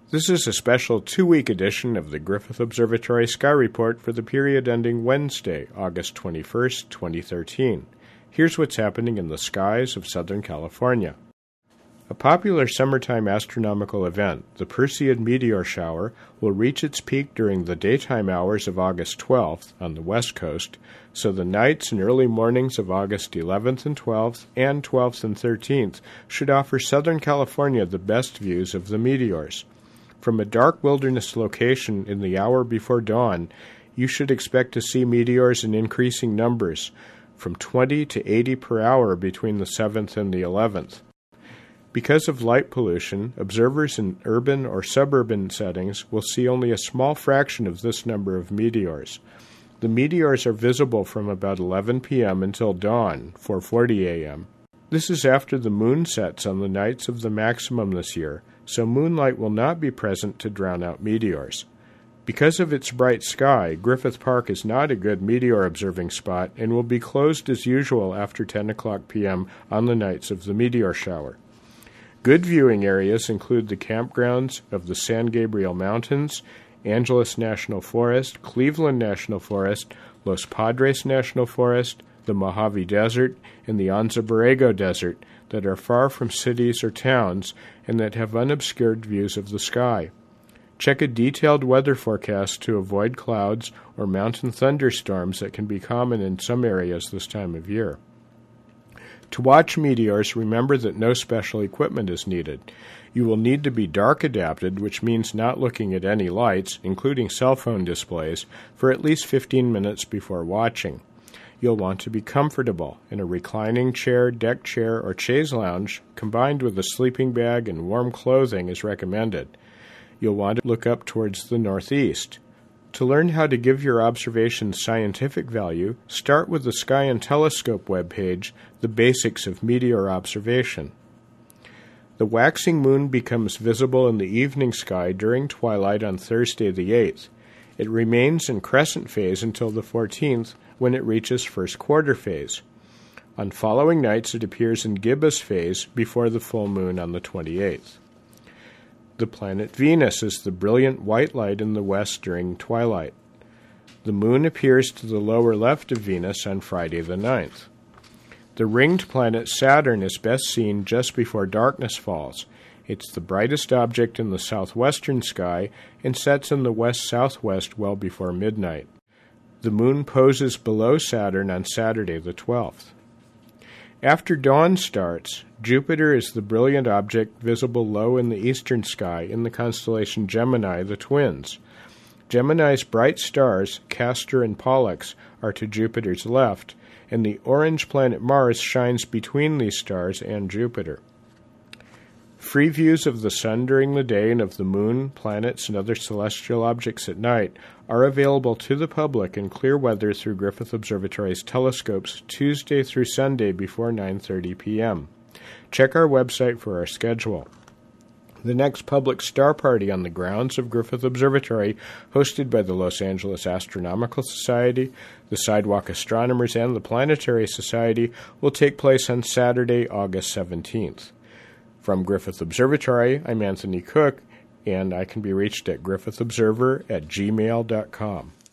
This is a special 2-week edition of the Griffith Observatory Sky Report for the period ending Wednesday, August 21st, 2013. Here's what's happening in the skies of Southern California. A popular summertime astronomical event, the Perseid meteor shower, will reach its peak during the daytime hours of August 12th on the west coast, so the nights and early mornings of August 11th and 12th and 12th and 13th should offer Southern California the best views of the meteors. From a dark wilderness location in the hour before dawn, you should expect to see meteors in increasing numbers, from 20 to 80 per hour between the 7th and the 11th. Because of light pollution, observers in urban or suburban settings will see only a small fraction of this number of meteors. The meteors are visible from about 11 p.m. until dawn, 4:40 a.m. This is after the moon sets on the nights of the maximum this year, so moonlight will not be present to drown out meteors. Because of its bright sky, Griffith Park is not a good meteor observing spot and will be closed as usual after 10 o'clock p.m. on the nights of the meteor shower. Good viewing areas include the campgrounds of the San Gabriel Mountains, Angeles National Forest, Cleveland National Forest, Los Padres National Forest, the Mojave Desert, and the Anza Borrego Desert that are far from cities or towns and that have unobscured views of the sky. Check a detailed weather forecast to avoid clouds or mountain thunderstorms that can be common in some areas this time of year. To watch meteors, remember that no special equipment is needed. You will need to be dark adapted, which means not looking at any lights, including cell phone displays, for at least 15 minutes before watching. You'll want to be comfortable in a reclining chair, deck chair, or chaise lounge, combined with a sleeping bag and warm clothing is recommended. You'll want to look up towards the northeast. To learn how to give your observations scientific value, start with the Sky and Telescope webpage, The Basics of Meteor Observation. The waxing moon becomes visible in the evening sky during twilight on Thursday the 8th. It remains in crescent phase until the 14th, when it reaches first quarter phase. On following nights, it appears in gibbous phase before the full moon on the 28th. The planet Venus is the brilliant white light in the west during twilight. The moon appears to the lower left of Venus on Friday the 9th. The ringed planet Saturn is best seen just before darkness falls. It's the brightest object in the southwestern sky and sets in the west-southwest well before midnight. The moon poses below Saturn on Saturday the 12th. After dawn starts, Jupiter is the brilliant object visible low in the eastern sky in the constellation Gemini, the twins. Gemini's bright stars, Castor and Pollux, are to Jupiter's left, and the orange planet Mars shines between these stars and Jupiter. Free views of the sun during the day and of the moon, planets, and other celestial objects at night are available to the public in clear weather through Griffith Observatory's telescopes Tuesday through Sunday before 9:30 p.m. Check our website for our schedule. The next public star party on the grounds of Griffith Observatory, hosted by the Los Angeles Astronomical Society, the Sidewalk Astronomers, and the Planetary Society, will take place on Saturday, August 17th. From Griffith Observatory, I'm Anthony Cook, and I can be reached at griffithobserver@gmail.com.